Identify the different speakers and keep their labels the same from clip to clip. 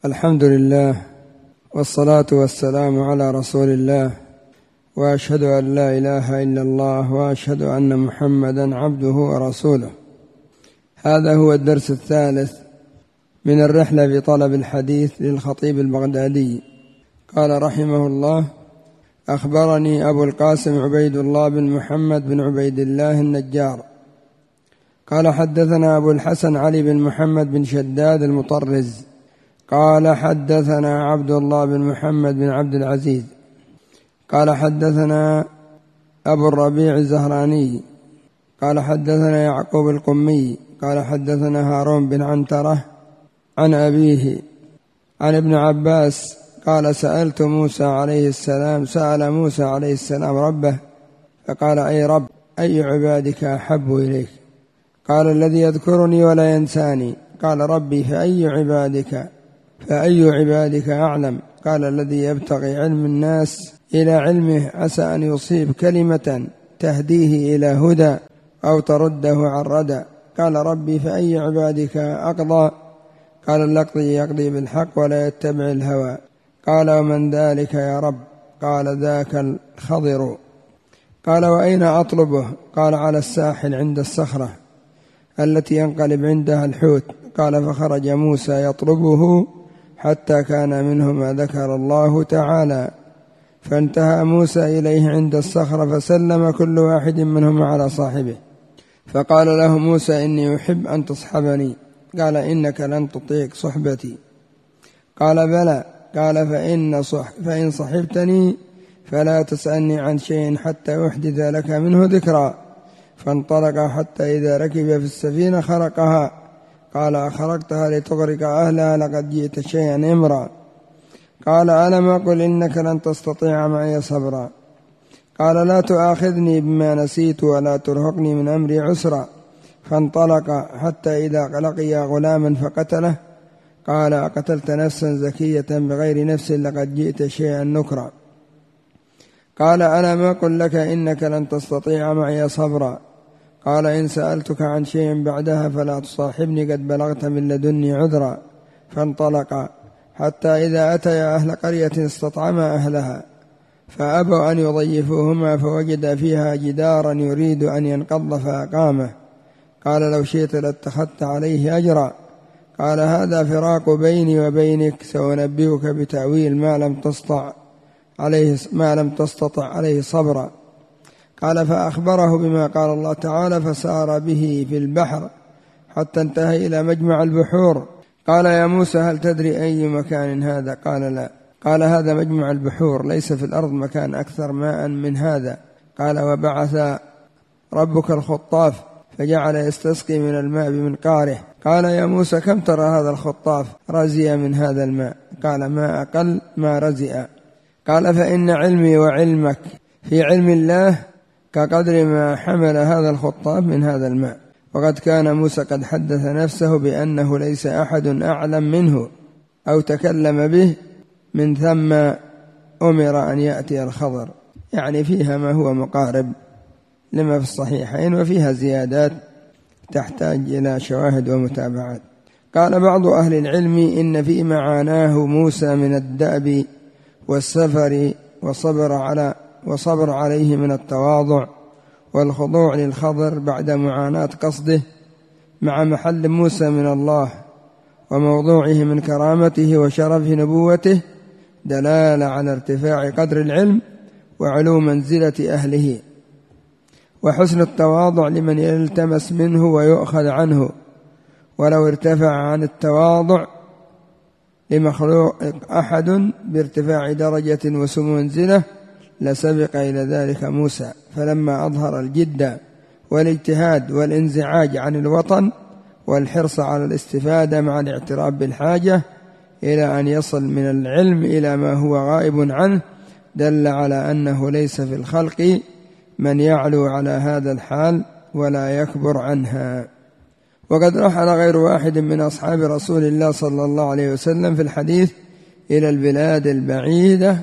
Speaker 1: الحمد لله والصلاة والسلام على رسول الله، وأشهد أن لا إله إلا الله، وأشهد أن محمدا عبده ورسوله. هذا هو الدرس الثالث من الرحلة في طلب الحديث للخطيب البغدادي. قال رحمه الله: أخبرني أبو القاسم عبيد الله بن محمد بن عبيد الله النجار قال حدثنا أبو الحسن علي بن محمد بن شداد المطرز قال حدثنا عبد الله بن محمد بن عبد العزيز قال حدثنا أبو الربيع الزهراني قال حدثنا يعقوب القمي قال حدثنا هارون بن عنترة عن أبيه عن ابن عباس قال سأل موسى عليه السلام ربه فقال: أي رب، أي عبادك أحب إليك؟ قال: الذي يذكرني ولا ينساني. قال: ربي فأي عبادك أعلم؟ قال: الذي يبتغي علم الناس إلى علمه عسى أن يصيب كلمة تهديه إلى هدى أو ترده عن ردى. قال: ربي فأي عبادك أقضى؟ قال: الذي يقضي بالحق ولا يتبع الهوى. قال: ومن ذلك يا رب؟ قال: ذاك الخضر. قال: وأين أطلبه؟ قال: على الساحل عند الصخرة التي ينقلب عندها الحوت. قال: فخرج موسى يطلبه حتى كان منه ما ذكر الله تعالى، فانتهى موسى إليه عند الصخرة فسلم كل واحد منهم على صاحبه، فقال له موسى: إني أحب أن تصحبني. قال: إنك لن تطيق صحبتي. قال: بلى. قال: فإن صحبتني فلا تسألني عن شيء حتى أحدث لك منه ذكرى. فانطلق حتى إذا ركب في السفينة خرقها. قال: أخرقتها لتغرق أهلها؟ لقد جئت شيئا إمرا. قال: ألم أقل إنك لن تستطيع معي صبرا؟ قال: لا تؤاخذني بما نسيت ولا ترهقني من أمري عسرا. فانطلق حتى إذا لقي غلاما فقتله. قال: أقتلت نفسا زكية بغير نفس؟ لقد جئت شيئا نكرا. قال: ألم أقل لك إنك لن تستطيع معي صبرا؟ قال: إن سألتك عن شيء بعدها فلا تصاحبني، قد بلغت من لدني عذرا. فانطلقا حتى إذا أتيا أهل قرية استطعما أهلها فأبوا أن يضيفوهما، فوجد فيها جدارا يريد أن ينقض فأقامه. قال: لو شئت لاتخذت عليه أجرا. قال: هذا فراق بيني وبينك، سأنبئك بتأويل ما لم تستطع عليه صبرا. قال: فأخبره بما قال الله تعالى، فسار به في البحر حتى انتهى إلى مجمع البحور. قال: يا موسى، هل تدري أي مكان هذا؟ قال: لا. قال: هذا مجمع البحور، ليس في الأرض مكان أكثر ماء من هذا. قال: وبعث ربك الخطاف فجعل يستسقي من الماء بمنقاره. قال: يا موسى، كم ترى هذا الخطاف رزي من هذا الماء؟ قال: ما أقل ما رزئ. قال: فإن علمي وعلمك في علم الله كقدر ما حمل هذا الخطاف من هذا الماء. وقد كان موسى قد حدث نفسه بأنه ليس أحد أعلم منه أو تكلم به، من ثم أمر أن يأتي الخضر. يعني فيها ما هو مقارب لما في الصحيحين، وفيها زيادات تحتاج إلى شواهد ومتابعات. قال بعض أهل العلم: إن في معاناه موسى من الدأب والسفر وصبر عليه من التواضع والخضوع للخضر بعد معاناة قصده، مع محل موسى من الله وموضوعه من كرامته وشرف نبوته، دلالة على ارتفاع قدر العلم وعلو منزلة أهله، وحسن التواضع لمن يلتمس منه ويؤخذ عنه. ولو ارتفع عن التواضع لمخلوق أحد بارتفاع درجة وسمو منزلة لسبق إلى ذلك موسى. فلما أظهر الجد والاجتهاد والانزعاج عن الوطن والحرص على الاستفادة مع الاعتراف بالحاجة إلى أن يصل من العلم إلى ما هو غائب عنه، دل على أنه ليس في الخلق من يعلو على هذا الحال ولا يكبر عنها. وقد رحل غير واحد من أصحاب رسول الله صلى الله عليه وسلم في الحديث إلى البلاد البعيدة،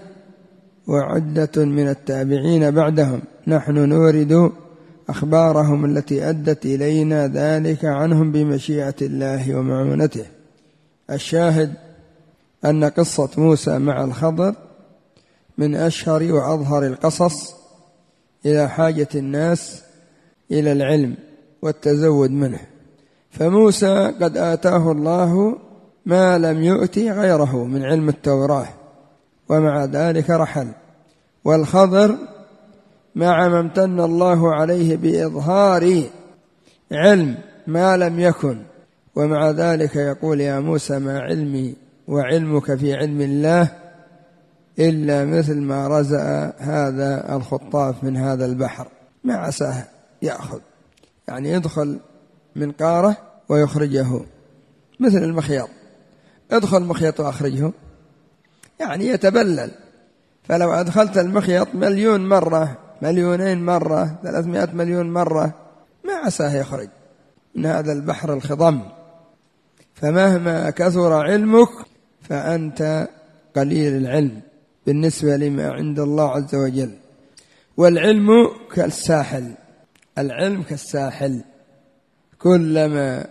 Speaker 1: وعدة من التابعين بعدهم، نحن نورد أخبارهم التي أدت إلينا ذلك عنهم بمشيئة الله ومعونته. الشاهد أن قصة موسى مع الخضر من أشهر وأظهر القصص إلى حاجة الناس إلى العلم والتزود منه. فموسى قد آتاه الله ما لم يؤتي غيره من علم التوراة، ومع ذلك رحل. والخضر مع ما امتن الله عليه بإظهار علم ما لم يكن، ومع ذلك يقول يا موسى ما علمي وعلمك في علم الله إلا مثل ما رزأ هذا الخطاف من هذا البحر، ما عساه يأخذ، يعني يدخل من قارة ويخرجه مثل المخيط، ادخل مخيط وأخرجه، يعني يتبلل. فلو أدخلت المخيط 1,000,000 مرة 2,000,000 مرة 300 مليون مرة ما عساه يخرج من هذا البحر الخضم. فمهما كثر علمك فأنت قليل العلم بالنسبة لما عند الله عز وجل. والعلم كالساحل، العلم كالساحل، كلما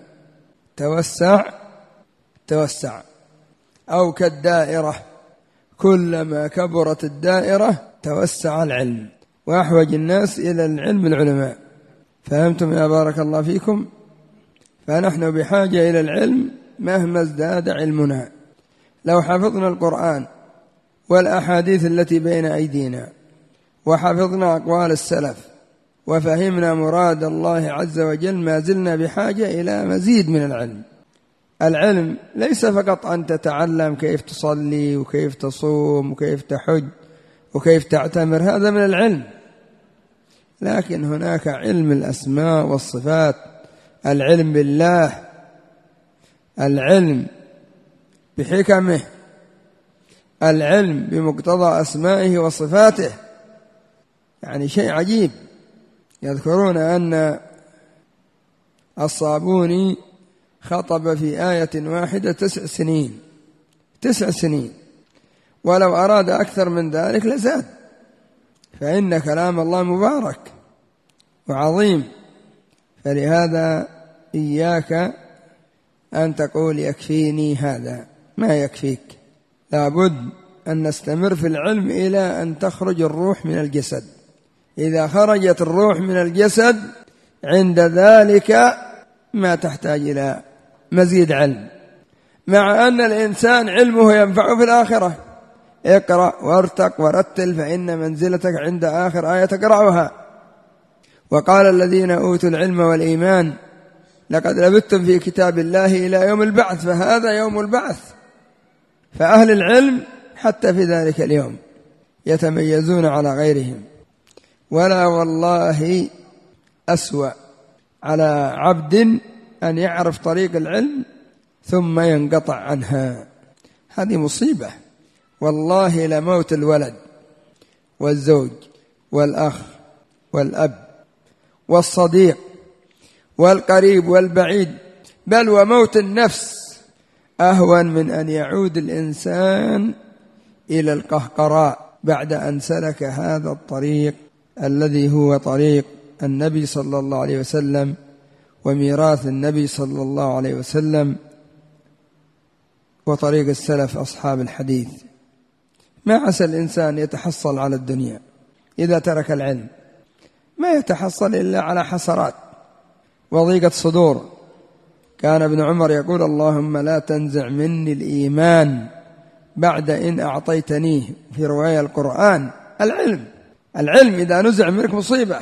Speaker 1: توسع، أو كالدائرة، كلما كبرت الدائرة توسع العلم، وأحوج الناس إلى العلم العلماء. فهمتم يا بارك الله فيكم؟ فنحن بحاجة إلى العلم مهما ازداد علمنا. لو حفظنا القرآن والأحاديث التي بين أيدينا، وحفظنا أقوال السلف، وفهمنا مراد الله عز وجل، ما زلنا بحاجة إلى مزيد من العلم. العلم ليس فقط أن تتعلم كيف تصلي وكيف تصوم وكيف تحج وكيف تعتمر، هذا من العلم، لكن هناك علم الأسماء والصفات، العلم بالله، العلم بحكمه، العلم بمقتضى أسمائه وصفاته، يعني شيء عجيب. يذكرون أن الصابوني خطب في آية واحدة 9 سنين، ولو أراد أكثر من ذلك لزاد، فإن كلام الله مبارك وعظيم. فلهذا إياك أن تقول يكفيني هذا، ما يكفيك، لابد أن نستمر في العلم إلى أن تخرج الروح من الجسد. إذا خرجت الروح من الجسد عند ذلك ما تحتاج إلى مزيد علم، مع أن الإنسان علمه ينفعه في الآخرة. اقرأ وارتق ورتل فإن منزلتك عند آخر آية تقرأها. وقال الذين أوتوا العلم والإيمان لقد لبثتم في كتاب الله إلى يوم البعث، فهذا يوم البعث. فأهل العلم حتى في ذلك اليوم يتميزون على غيرهم. ولا والله أسوأ على عبد أن يعرف طريق العلم ثم ينقطع عنها، هذه مصيبة والله. لموت الولد والزوج والأخ والأب والصديق والقريب والبعيد، بل وموت النفس أهون من أن يعود الإنسان إلى القهقراء بعد أن سلك هذا الطريق الذي هو طريق النبي صلى الله عليه وسلم وميراث النبي صلى الله عليه وسلم وطريق السلف أصحاب الحديث. ما عسى الإنسان يتحصل على الدنيا إذا ترك العلم، ما يتحصل إلا على حسرات وضيقة صدور. كان ابن عمر يقول اللهم لا تنزع مني الإيمان بعد إن أعطيتنيه، في رواية القرآن. العلم إذا نزع منك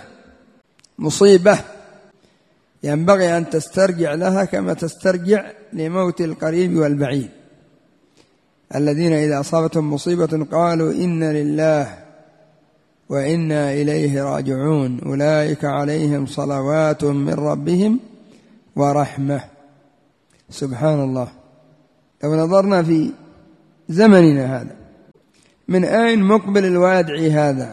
Speaker 1: مصيبة ينبغي أن تسترجع لها كما تسترجع لموت القريب والبعيد، الذين إذا أصابتهم مصيبة قالوا إنا لله وإنا إليه راجعون أولئك عليهم صلوات من ربهم ورحمة. سبحان الله. لو نظرنا في زمننا هذا، من أين مقبل الوادعي هذا؟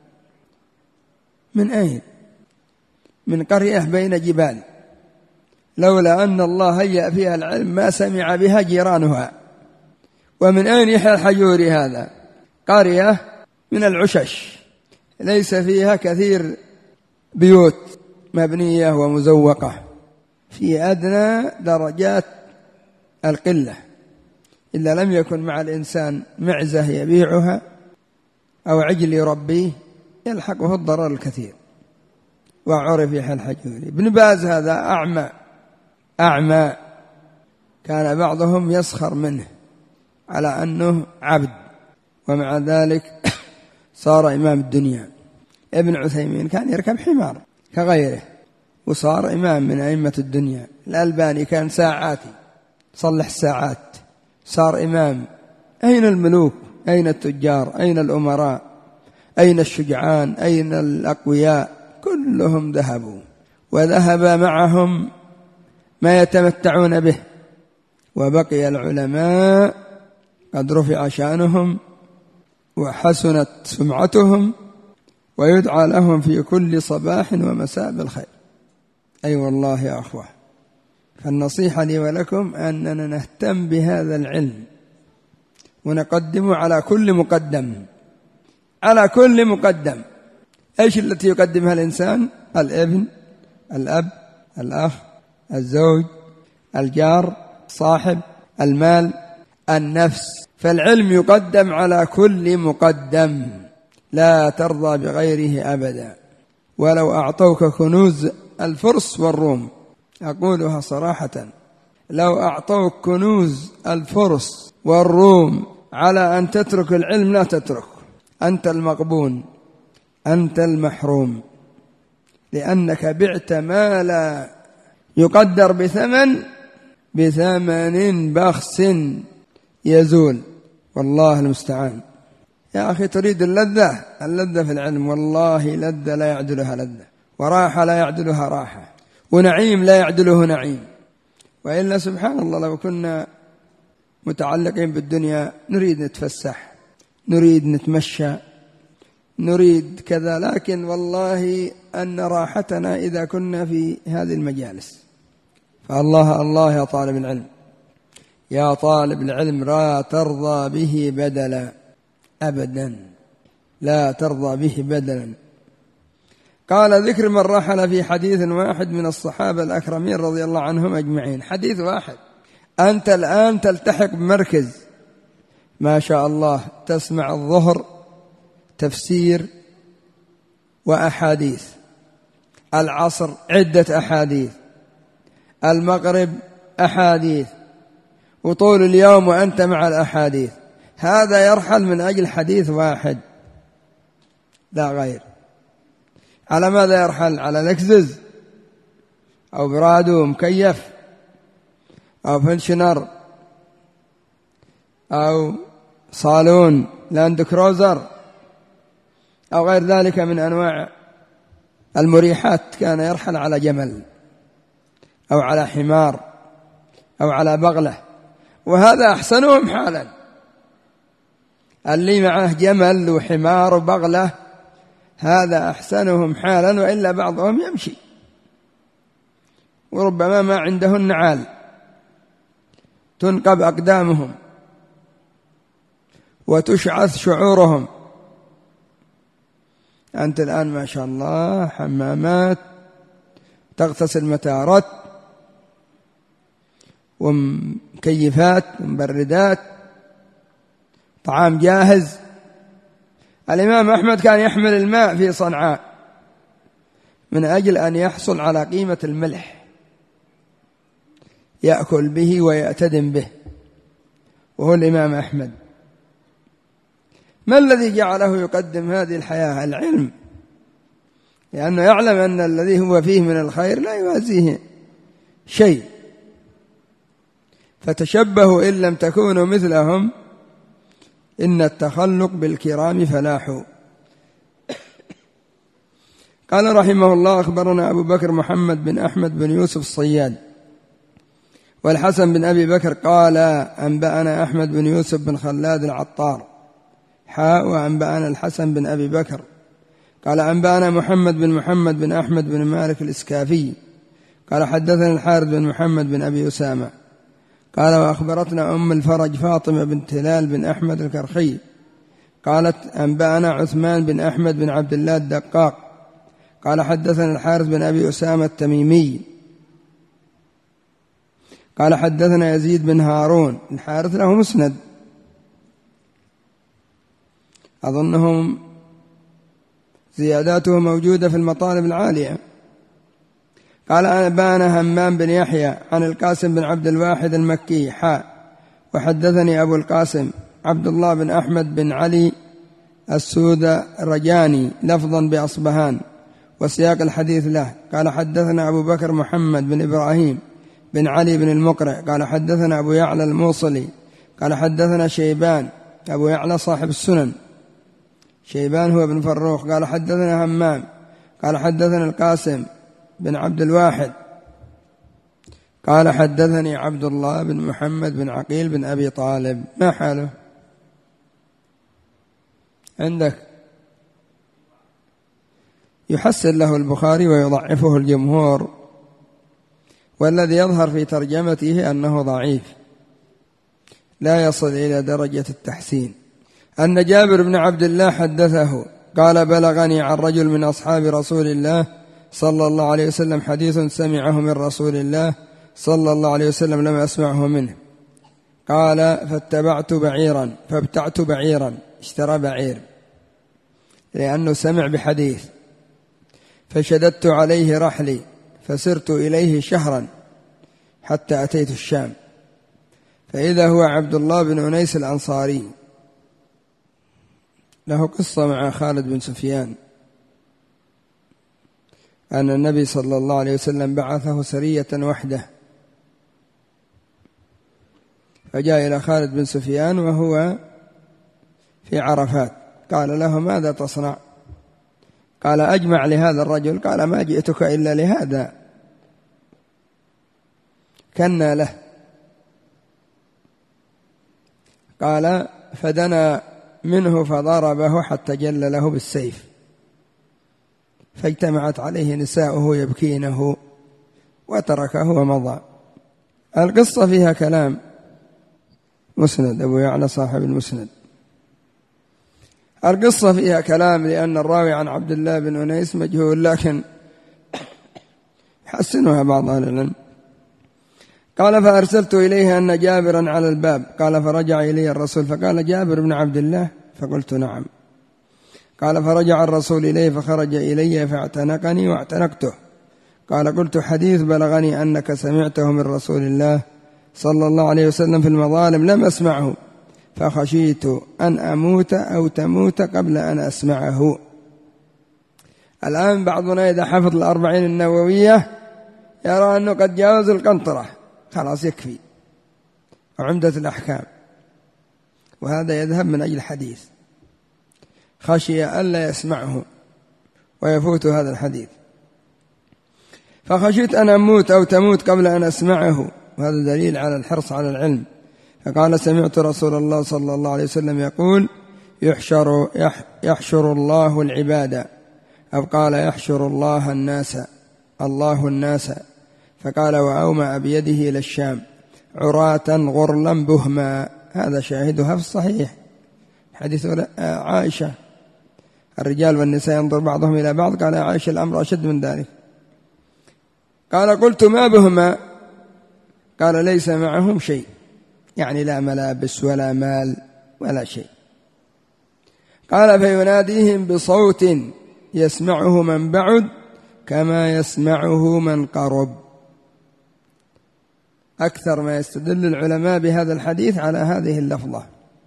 Speaker 1: من أين؟ من قرية بين جبال، لولا أن الله هيأ فيها العلم ما سمع بها جيرانها. ومن أين يحيى الحجوري هذا؟ قرية من العشش ليس فيها كثير بيوت مبنية ومزوقة، في أدنى درجات القلة، إلا لم يكن مع الإنسان معزة يبيعها أو عجل يربيه يلحقه الضرر الكثير. وعرف يحيى الحجوري. ابن باز هذا أعمى كان بعضهم يسخر منه على أنه عبد، ومع ذلك صار إمام الدنيا. ابن عثيمين كان يركب حمار كغيره وصار إمام من أئمة الدنيا. الألباني كان ساعاتي صلح الساعات، صار إمام. أين الملوك؟ أين التجار؟ أين الأمراء؟ أين الشجعان؟ أين الأقوياء؟ كلهم ذهبوا، وذهب معهم ما يتمتعون به، وبقي العلماء قد رفع شأنهم وحسنت سمعتهم، ويدعى لهم في كل صباح ومساء بالخير. أي والله يا أخوة، فالنصيحة لي ولكم أننا نهتم بهذا العلم ونقدمه على كل مقدم، على كل مقدم. إيش التي يقدمها الإنسان؟ الابن، الأب، الأخ، الزوج، الجار، صاحب، المال، النفس. فالعلم يقدم على كل مقدم، لا ترضى بغيره أبدا. ولو أعطوك كنوز الفرس والروم، أقولها صراحة، لو أعطوك كنوز الفرس والروم على أن تترك العلم لا تترك، أنت المغبون، أنت المحروم، لأنك بعت ما لا يقدر بثمن بخس يزول، والله المستعان. يا أخي تريد اللذة في العلم، والله لذة لا يعدلها لذة، وراحة لا يعدلها راحة، ونعيم لا يعدله نعيم. وإلا سبحان الله لو كنا متعلقين بالدنيا نريد نتفسح، نريد نتمشى، نريد كذا، لكن والله أن راحتنا إذا كنا في هذه المجالس. فالله يا طالب العلم، يا طالب العلم، لا ترضى به بدلا أبدا، لا ترضى به بدلا. قال ذكر من رحل في حديث واحد من الصحابة الأكرمين رضي الله عنهم أجمعين. حديث واحد. أنت الآن تلتحق بمركز ما شاء الله، تسمع الظهر تفسير وأحاديث، العصر عدة أحاديث، المغرب أحاديث، وطول اليوم وأنت مع الأحاديث. هذا يرحل من أجل حديث واحد لا غير. على ماذا يرحل؟ على لكزس أو برادو مكيف أو فنشنر أو صالون لاند كروزر أو غير ذلك من أنواع المريحات. كان يرحل على جمل أو على حمار أو على بغلة، وهذا أحسنهم حالا. اللي معه جمل وحمار وبغلة هذا أحسنهم حالا، وإلا بعضهم يمشي وربما ما عنده النعال تنقب أقدامهم وتشعث شعورهم. أنت الآن ما شاء الله حمامات، تغتسل متى أردت، ومكيفات ومبردات، طعام جاهز. الإمام أحمد كان يحمل الماء في صنعاء من أجل أن يحصل على قيمة الملح يأكل به ويأتدم به، وهو الإمام أحمد. ما الذي جعله يقدم هذه الحياة؟ العلم، لأنه يعلم أن الذي هو فيه من الخير لا يوازيه شيء. فتشبهوا إن لم تكونوا مثلهم، إن التخلق بالكرام فلاح. قال رحمه الله: أخبرنا أبو بكر محمد بن أحمد بن يوسف الصياد والحسن بن أبي بكر قال أنبأنا أحمد بن يوسف بن خلاد العطار وأنبأنا الحسن بن أبي بكر قال أنبأنا محمد بن أحمد بن مالك الإسكافي قال حدثنا الحارث بن محمد بن أبي أسامة قال وأخبرتنا أم الفرج فاطمة بنت هلال بن أحمد الكرخي قالت أنبأنا عثمان بن أحمد بن عبد الله الدقاق قال حدثنا الحارث بن أبي أسامة التميمي قال حدثنا يزيد بن هارون. الحارث له مسند أظنهم زياداته موجودة في المطالب العالية. قال أنبانا همام بن يحيى عن القاسم بن عبد الواحد المكي وحدثني أبو القاسم عبد الله بن أحمد بن علي السودرجاني لفظا بأصبهان وسياق الحديث له. قال حدثنا أبو بكر محمد بن إبراهيم بن علي بن المقرع قال حدثنا أبو يعلى الموصلي قال حدثنا شيبان أبو يعلى صاحب السنن، شيبان هو بن فروخ قال حدثنا همام قال حدثنا القاسم بن عبد الواحد قال حدثني عبد الله بن محمد بن عقيل بن أبي طالب. ما حاله عندك؟ يحسن له البخاري ويضعفه الجمهور، والذي يظهر في ترجمته أنه ضعيف لا يصل إلى درجة التحسين. أن جابر بن عبد الله حدثه قال بلغني عن رجل من أصحاب رسول الله صلى الله عليه وسلم حديث سمعه من رسول الله صلى الله عليه وسلم لم أسمعه منه. قال فابتعت بعيرا، اشترى بعير لأنه سمع بحديث، فشددت عليه رحلي فسرت إليه شهرا حتى أتيت الشام، فإذا هو عبد الله بن أنيس الأنصاري له قصة مع خالد بن سفيان أن النبي صلى الله عليه وسلم بعثه سرية وحده، فجاء إلى خالد بن سفيان وهو في عرفات قال له ماذا تصنع؟ قال أجمع لهذا الرجل. قال ما جئتك إلا لهذا. كنا له. قال فدنا منه فضربه حتى جل له بالسيف، فاجتمعت عليه نساؤه يبكينه وتركه ومضى. القصة فيها كلام. مسند أبو يعلى صاحب المسند. القصة فيها كلام لأن الراوي عن عبد الله بن أنيس مجهول، لكن حسنها بعض أهل العلم. قال فأرسلت إليه أن جابرا على الباب. قال فرجع إلي الرسول فقال جابر بن عبد الله؟ فقلت نعم. قال فرجع الرسول إليه فخرج إلي فاعتنقني واعتنقته. قال قلت حديث بلغني أنك سمعته من رسول الله صلى الله عليه وسلم في المظالم لم أسمعه، فخشيت أن أموت أو تموت قبل أن أسمعه. الآن بعضنا إذا حفظ الأربعين النووية يرى أنه قد جاوز القنطرة، خلاص يكفي، وعمدة الأحكام، وهذا يذهب من أجل الحديث، خشي ألا يسمعه ويفوت هذا الحديث. فخشيت أن أموت أو تموت قبل أن أسمعه، وهذا دليل على الحرص على العلم. فقال سمعت رسول الله صلى الله عليه وسلم يقول يحشر الله العباد، أو قال يحشر الله الناس. فقال وأومأ بيده إلى الشام عراة غرلا بهما. هذا شاهدها في الصحيح حديث عائشة الرجال والنساء ينظر بعضهم إلى بعض. قال عائشة الأمر أشد من ذلك. قال قلت ما بهما؟ قال ليس معهم شيء، يعني لا ملابس ولا مال ولا شيء. قال فيناديهم بصوت يسمعه من بعد كما يسمعه من قرب. أكثر ما يستدل العلماء بهذا الحديث على هذه اللفظة،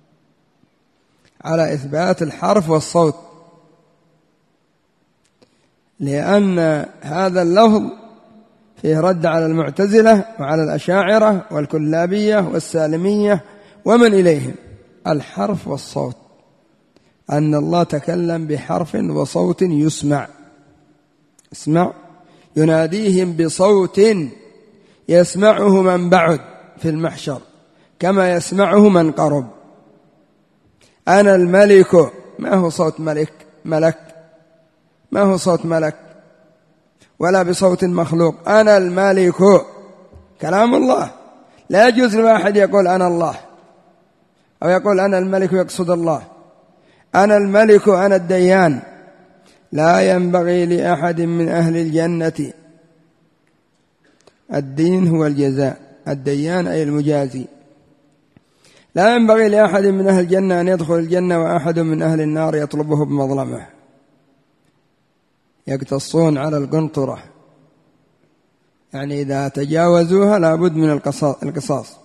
Speaker 1: على إثبات الحرف والصوت، لأن هذا اللفظ فيه رد على المعتزلة وعلى الأشاعرة والكلابية والسالمية ومن إليهم. الحرف والصوت، أن الله تكلم بحرف وصوت يسمع. اسمع يناديهم بصوت يسمعه من بعد في المحشر كما يسمعه من قرب. أنا الملك، ما هو صوت ملك، ما هو صوت ملك ولا بصوت مخلوق. أنا الملك كلام الله، لا يجوز لواحد يقول أنا الله أو يقول أنا الملك ويقصد الله. أنا الملك أنا الديان. لا ينبغي لأحد من أهل الجنة، الدين هو الجزاء، الديان أي المجازي. لا ينبغي لأحد من أهل الجنة أن يدخل الجنة وأحد من أهل النار يطلبه بمظلمة، يقتصون على القنطرة، يعني إذا تجاوزوها لابد من القصاص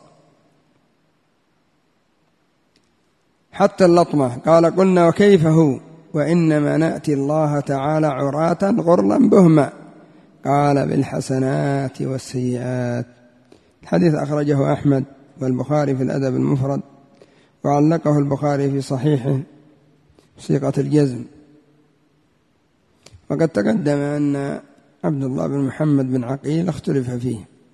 Speaker 1: حتى اللطمة. قال قلنا وكيف هو؟ وإنما نأتي الله تعالى عراة غرلا بهما. قال بالحسنات والسيئات. الحديث أخرجه أحمد والبخاري في الأدب المفرد، وعلقه البخاري في صحيحه بصيغة الجزم. وقد تقدم أن عبد الله بن محمد بن عقيل اختلف فيه.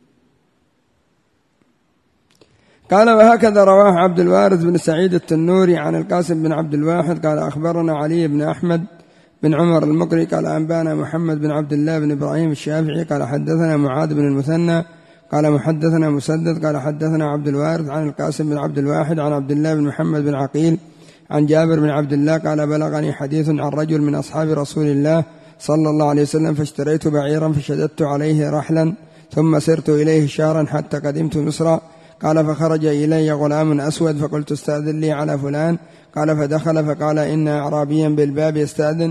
Speaker 1: قال وهكذا رواه عبد الوارث بن سعيد التنوري عن القاسم بن عبد الواحد قال أخبرنا علي بن أحمد بن عمر المقري قال أنبانا محمد بن عبد الله بن إبراهيم الشافعي قال حدثنا معاذ بن المثنى قال محدثنا مسدد قال حدثنا عبد الوارث عن القاسم بن عبد الواحد عن عبد الله بن محمد بن عقيل عن جابر بن عبد الله قال بلغني حديث عن رجل من أصحاب رسول الله صلى الله عليه وسلم فاشتريت بعيرا فشددت عليه رحلا ثم سرت إليه شهرا حتى قدمت مصر. قال فخرج إلي غلام أسود فقلت استأذن لي على فلان قال فدخل فقال إن أعرابيا بالباب يستأذن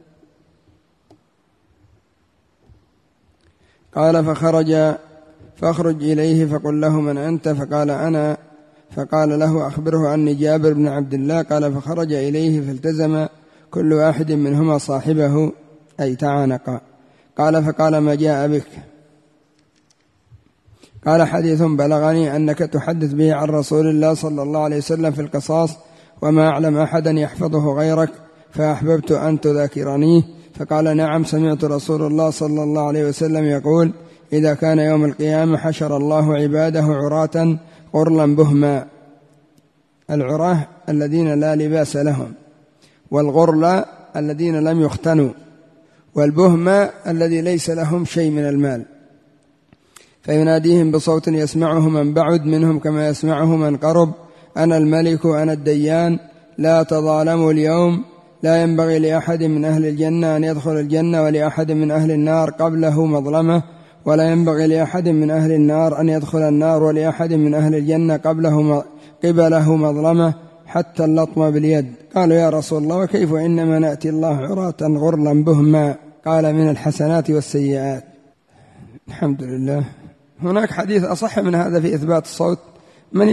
Speaker 1: قال فاخرج إليه فقل له من أنت فقال أنا فقال له أخبره أني جابر بن عبد الله قال فخرج إليه فالتزم كل واحد منهما صاحبه أي تعانقا. قال فقال ما جاء بك؟ قال حديث بلغني أنك تحدث به عن رسول الله صلى الله عليه وسلم في القصاص وما أعلم أحدا يحفظه غيرك فأحببت أن تذاكرنيه. فقال نعم سمعت رسول الله صلى الله عليه وسلم يقول إذا كان يوم القيامة حشر الله عباده عراة غرلا بهما. العراه الذين لا لباس لهم، والغرلا الذين لم يختنوا، والبهما الذي ليس لهم شيء من المال. فيناديهم بصوت يسمعه من بعد منهم كما يسمعه من قرب أنا الملك أنا الديان لا تظالموا اليوم لا ينبغي لأحد من أهل الجنة أن يدخل الجنة ولأحد من أهل النار قبله مظلمة ولا ينبغي لأحد من أهل النار أن يدخل النار ولأحد من أهل الجنة قبله مظلمة حتى اللطمة باليد. قالوا يا رسول الله وكيف إنما نأتي الله عراة غرلا بهما؟ قال من الحسنات والسيئات. الحمد لله. هناك حديث أصح من هذا في إثبات الصوت، من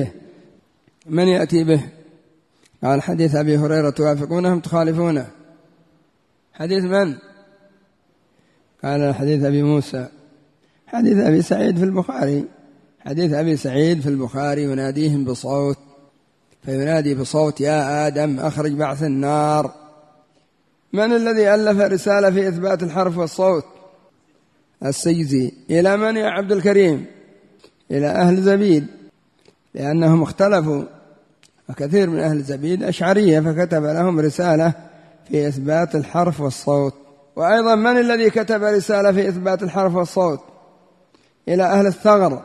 Speaker 1: يأتي به؟ قال حديث أبي هريرة توافقونهم تخالفونه. حديث من؟ قال حديث أبي موسى. حديث أبي سعيد في البخاري. حديث أبي سعيد في البخاري يناديهم بصوت، فينادي بصوت يا آدم أخرج بعث النار. من الذي ألف رسالة في إثبات الحرف والصوت؟ السيزي. إلى من يا عبد الكريم؟ إلى أهل زبيد، لأنهم اختلفوا، وكثير من أهل زبيد أشعرية، فكتب لهم رسالة في إثبات الحرف والصوت. وأيضا من الذي كتب رسالة في إثبات الحرف والصوت؟ إلى أهل الثغر.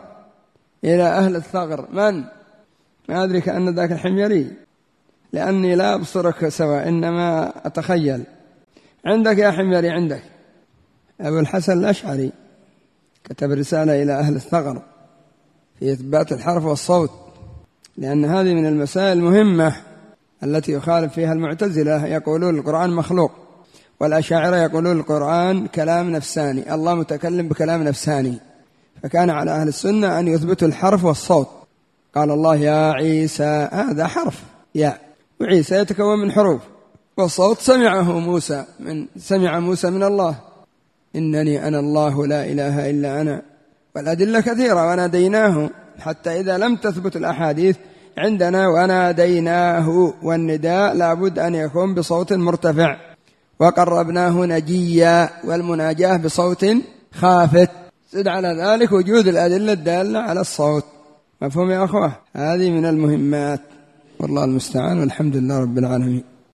Speaker 1: من؟ ما أدري كأن ذاك الحميري، لأني لا أبصرك سوا إنما أتخيل. عندك يا حميري، عندك أبو الحسن الأشعري كتب رسالة إلى أهل الثغر في إثبات الحرف والصوت، لأن هذه من المسائل المهمة التي يخالف فيها المعتزلة، يقولون القرآن مخلوق، والأشاعرة يقولون القرآن كلام نفساني، الله متكلم بكلام نفساني. فكان على أهل السنة أن يثبتوا الحرف والصوت. قال الله يا عيسى، هذا حرف يا، وعيسى يتكون من حروف، والصوت سمع موسى من الله إنني أنا الله لا إله إلا أنا. والأدلة كثيرة. وناديناه، حتى إذا لم تثبت الأحاديث عندنا وناديناه، والنداء لابد أن يكون بصوت مرتفع. وقربناه نجيا، والمناجاة بصوت خافت. زد على ذلك وجود الأدلة الدالة على الصوت. مفهوم يا أخوة؟ هذه من المهمات، والله المستعان، والحمد لله رب العالمين.